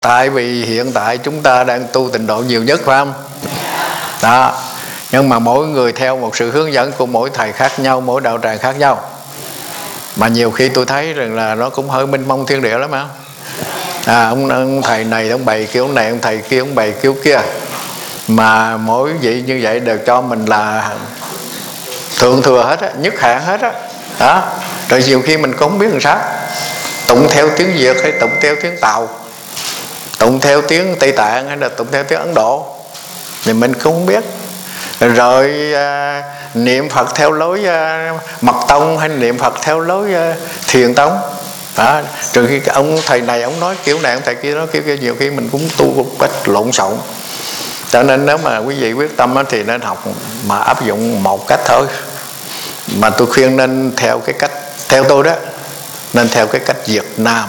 Tại vì hiện tại chúng ta đang tu tịnh độ nhiều nhất, phải không? Đó. Nhưng mà mỗi người theo một sự hướng dẫn của mỗi thầy khác nhau, mỗi đạo tràng khác nhau. Mà nhiều khi tôi thấy rằng là nó cũng hơi mênh mông thiên địa lắm không? Ông thầy này ông bày kiểu này, ông thầy kia ông bày kiểu kia. Mà mỗi vị như vậy đều cho mình là thượng thừa hết á, nhất hạng hết á. Đó. Rồi nhiều khi mình cũng không biết làm sao, tụng theo tiếng Việt hay tụng theo tiếng Tàu, tụng theo tiếng Tây Tạng hay là tụng theo tiếng Ấn Độ thì mình cũng không biết. Rồi niệm Phật theo lối Mật Tông hay niệm Phật theo lối Thiền Tông. Đó. Trừ khi ông thầy này ông nói kiểu này, ông thầy kia nói kiểu kia, nhiều khi mình cũng tu một cách lộn xộn. Cho nên nếu mà quý vị quyết tâm thì nên học mà áp dụng một cách thôi. Mà tôi khuyên nên theo cái cách, theo tôi đó, nên theo cái cách Việt Nam,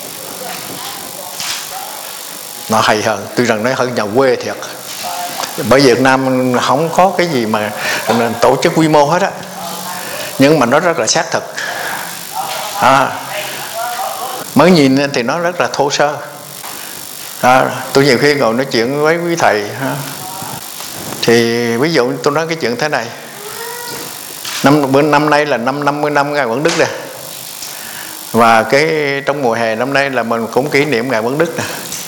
nó hay hơn. Tuy rằng nó hơn nhà quê thiệt, bởi Việt Nam không có cái gì mà tổ chức quy mô hết á, nhưng mà nó rất là xác thực. Mới nhìn thì nó rất là thô sơ. Tôi nhiều khi ngồi nói chuyện với quý thầy thì ví dụ tôi nói cái chuyện thế này, năm nay là 50 năm Ngài Quảng Đức nè, và cái trong mùa hè năm nay là mình cũng kỷ niệm Ngài Quảng Đức nè.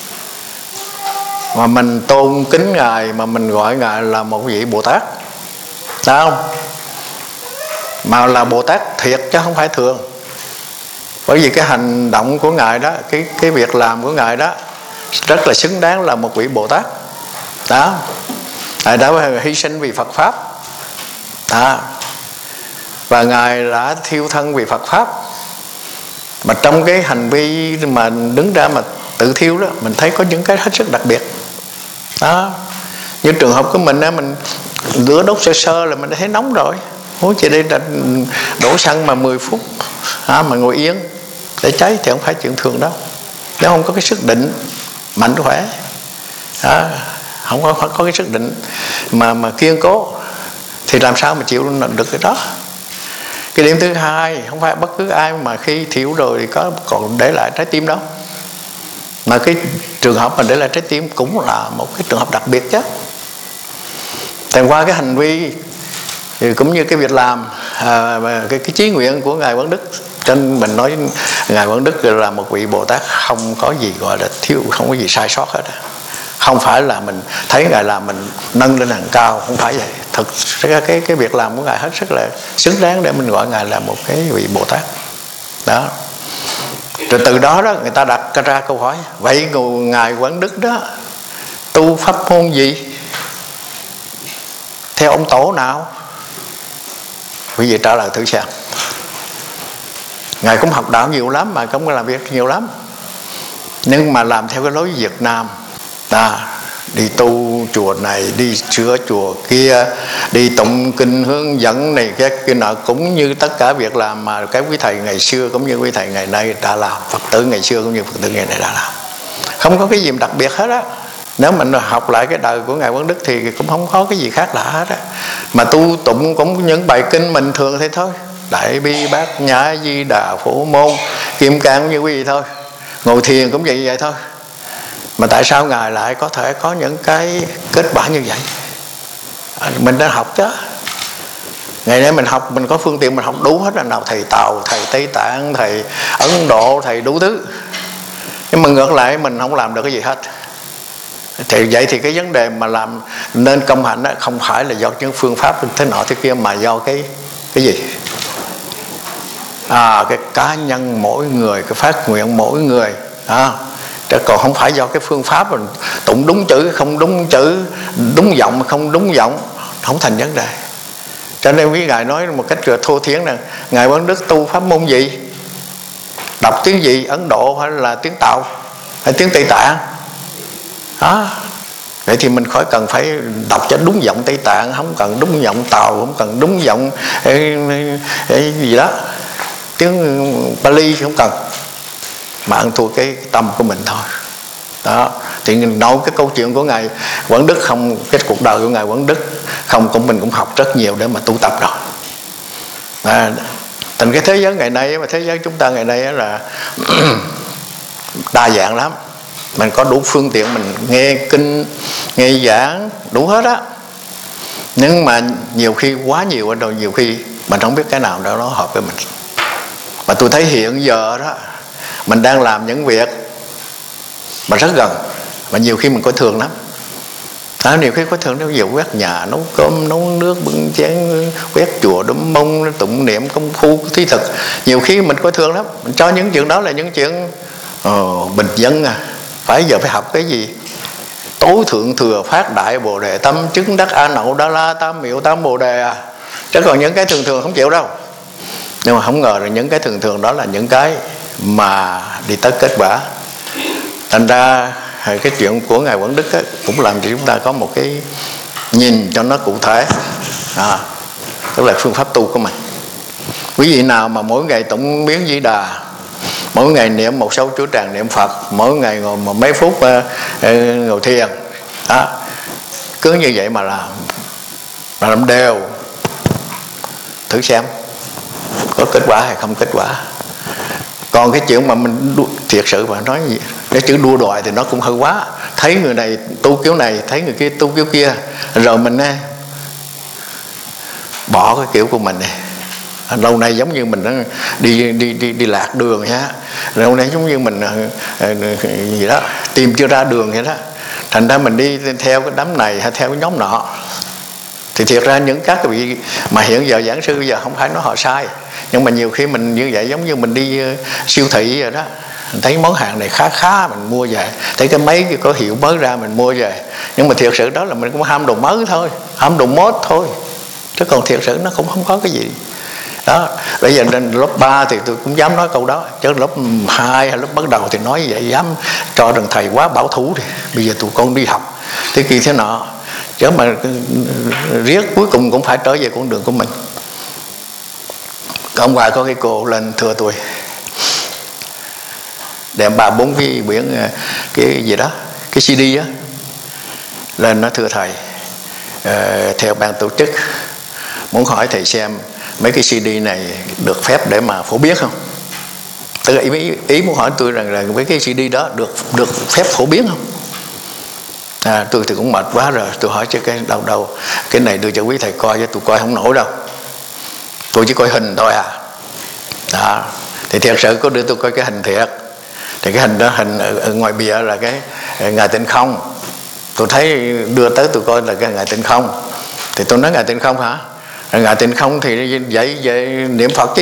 Mà mình tôn kính Ngài, mà mình gọi Ngài là một vị Bồ Tát, phải không? Mà là Bồ Tát thiệt chứ không phải thường. Bởi vì cái hành động của Ngài đó, cái việc làm của Ngài đó rất là xứng đáng là một vị Bồ Tát. Đó. Ngài đã hy sinh vì Phật Pháp. Đó. Và Ngài đã thiêu thân vì Phật Pháp. Mà trong cái hành vi mà đứng ra mà tự thiêu đó, mình thấy có những cái hết sức đặc biệt. Đó. Như trường hợp của mình á, mình lửa đốt sơ sơ là mình đã thấy nóng rồi. Ủa chị đây là đổ xăng mà 10 phút mà ngồi yên để cháy thì không phải chuyện thường đâu. Nếu không có cái sức định mạnh khỏe, không có cái sức định mà kiên cố thì làm sao mà chịu được cái đó. Cái điểm thứ hai, không phải bất cứ ai mà khi thiêu rồi thì có còn để lại trái tim đâu. Mà cái trường hợp mình để lại trái tim cũng là một cái trường hợp đặc biệt chứ. Thành qua cái hành vi thì cũng như cái việc làm, cái chí nguyện của Ngài Quảng Đức, cho nên mình nói Ngài Quảng Đức là một vị Bồ Tát không có gì gọi là thiếu, không có gì sai sót hết. Không phải là mình thấy Ngài làm mình nâng lên hàng cao, không phải vậy. Thực ra cái việc làm của Ngài hết sức là xứng đáng để mình gọi Ngài là một cái vị Bồ Tát. Đó. Rồi từ đó đó người ta đặt ra câu hỏi, vậy Ngài Quảng Đức đó tu pháp môn gì, theo ông tổ nào? Quý vị trả lời thử xem. Ngài cũng học đạo nhiều lắm, mà cũng làm việc nhiều lắm, nhưng mà làm theo cái lối Việt Nam. Đi tu chùa này, đi sửa chùa kia, đi tụng kinh hướng dẫn này cái nọ, cũng như tất cả việc làm mà cái quý thầy ngày xưa cũng như quý thầy ngày nay đã làm, Phật tử ngày xưa cũng như Phật tử ngày nay đã làm. Không có cái gì đặc biệt hết á. Nếu mình học lại cái đời của Ngài Quảng Đức thì cũng không có cái gì khác lạ hết á. Mà tu tụng cũng những bài kinh mình thường thế thôi, Đại Bi Bát Nhã Di Đà Phổ Môn Kim Cang cũng như quý vị thôi. Ngồi thiền cũng vậy thôi. Mà tại sao Ngài lại có thể có những cái kết quả như vậy? Mình đã học chứ. Ngày nay mình học, mình có phương tiện, mình học đủ hết, là nào thầy Tàu, thầy Tây Tạng, thầy Ấn Độ, thầy đủ thứ. Nhưng mà ngược lại mình không làm được cái gì hết. Thì vậy thì cái vấn đề mà làm nên công hạnh đó, không phải là do những phương pháp thế nọ thế kia, mà do cái gì? Cái cá nhân mỗi người, cái phát nguyện mỗi người. Chứ còn không phải do cái phương pháp mình tụng đúng chữ không đúng chữ, đúng giọng không đúng giọng, không thành vấn đề. Cho nên quý Ngài nói một cách thô thiển là Ngài Quảng Đức tu pháp môn gì, đọc tiếng gì, Ấn Độ hay là tiếng Tàu hay tiếng Tây Tạng. Vậy thì mình khỏi cần phải đọc cho đúng giọng Tây Tạng, không cần đúng giọng Tàu, không cần đúng giọng gì đó, tiếng Pali không cần, mà ăn thua cái tâm của mình thôi. Đó. Thì nói cái câu chuyện của Ngài Quảng Đức không, cái cuộc đời của Ngài Quảng Đức không, cũng mình cũng học rất nhiều để mà tu tập rồi. Thành cái thế giới ngày nay, mà thế giới chúng ta ngày nay là đa dạng lắm. mình có đủ phương tiện, mình nghe kinh, nghe giảng đủ hết á. Nhưng mà nhiều khi quá nhiều ở đâu, nhiều khi mình không biết cái nào đó nó hợp với mình. Mà tôi thấy hiện giờ đó mình đang làm những việc mà rất gần, mà nhiều khi mình coi thường lắm. Nhiều khi coi thường, nó nhiều quét nhà, nấu cơm, nấu nước, bưng chén, quét chùa, đấm mông, tụng niệm, công phu, thí thực. Nhiều khi mình coi thường lắm, mình cho những chuyện đó là những chuyện bình dân à. Phải giờ phải học cái gì? Tối thượng thừa phát đại bồ đề tâm, chứng đắc a nậu đa la tam miệu tam bồ đề à. Chứ còn những cái thường thường không chịu đâu. Nhưng mà không ngờ là những cái thường thường đó là những cái mà đi tới kết quả. Thành ra cái chuyện của Ngài Quảng Đức ấy, cũng làm cho chúng ta có một cái nhìn cho nó cụ thể, tức là phương pháp tu của mình. Quý vị nào mà mỗi ngày tụng biến Di Đà, mỗi ngày niệm một số chú tràng niệm Phật, mỗi ngày ngồi mấy phút ngồi thiền đó, cứ như vậy mà làm đều, thử xem có kết quả hay không kết quả. Còn cái chuyện mà mình thiệt sự mà nói gì, cái chữ đua đòi thì nó cũng hơi quá. Thấy người này tu kiểu này, thấy người kia tu kiểu kia, rồi mình bỏ cái kiểu của mình này. Lâu nay giống như mình đi lạc đường vậy á. Lâu nay giống như mình gì đó tìm chưa ra đường vậy đó. Thành ra mình đi theo cái đám này hay theo cái nhóm nọ. Thì thiệt ra những các vị mà hiện giờ giảng sư bây giờ không phải nói họ sai, nhưng mà nhiều khi mình như vậy giống như mình đi siêu thị vậy đó, mình thấy món hàng này khá mình mua về, thấy cái máy có hiệu mới ra mình mua về, nhưng mà thiệt sự đó là mình cũng ham đồ mới thôi, ham đồ mốt thôi, chứ còn thiệt sự nó cũng không có cái gì đó. Bây giờ lên lớp 3 thì tôi cũng dám nói câu đó, chứ lớp 2 hay lớp bắt đầu thì nói vậy dám cho rằng thầy quá bảo thủ. Thì bây giờ tụi con đi học thế kia thế nọ, chứ mà riết cuối cùng cũng phải trở về con đường của mình. Hôm qua có cái cô lên thưa tôi, đem 3-4 cái quyển cái gì đó, cái CD á, lên nó thưa thầy, theo ban tổ chức muốn hỏi thầy xem mấy cái CD này được phép để mà phổ biến không. Tức là ý muốn hỏi tôi rằng là với cái CD đó được phép phổ biến không. Tôi thì cũng mệt quá rồi, tôi hỏi chứ cái đâu cái này đưa cho quý thầy coi, chứ tôi coi không nổi đâu, tôi chỉ coi hình thôi à. Đó. Thì thiệt sự có đưa tôi coi cái hình thiệt, thì cái hình đó, hình ở ngoài bìa là cái Ngài Tịnh Không. Tôi thấy đưa tới tôi coi là cái Ngài Tịnh Không, thì tôi nói Ngài Tịnh Không hả? Ngài Tịnh Không thì dạy về niệm Phật chứ